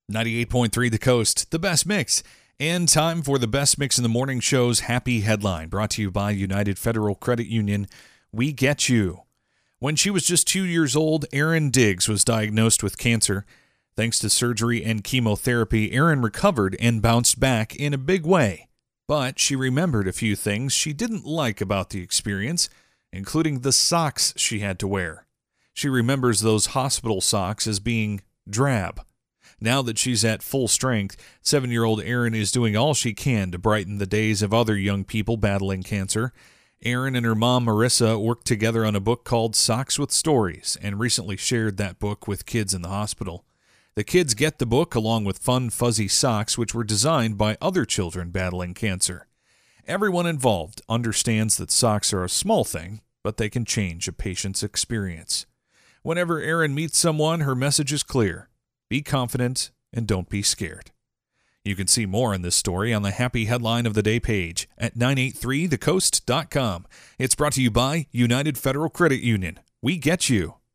98.3 The Coast, the best mix. And time for the best mix in the morning show's happy headline, brought to you by United Federal Credit Union. We get you. When she was just 2 years old, Erin Diggs was diagnosed with cancer. Thanks to surgery and chemotherapy, Erin recovered and bounced back in a big way. But she remembered a few things she didn't like about the experience, including the socks she had to wear. She remembers those hospital socks as being drab. Now that she's at full strength, 7-year-old Erin is doing all she can to brighten the days of other young people battling cancer. Erin and her mom, Marissa, worked together on a book called Socks with Stories and recently shared that book with kids in the hospital. The kids get the book along with fun, fuzzy socks, which were designed by other children battling cancer. Everyone involved understands that socks are a small thing, but they can change a patient's experience. Whenever Erin meets someone, her message is clear. Be confident and don't be scared. You can see more on this story on the Happy Headline of the Day page at 983thecoast.com. It's brought to you by United Federal Credit Union. We get you.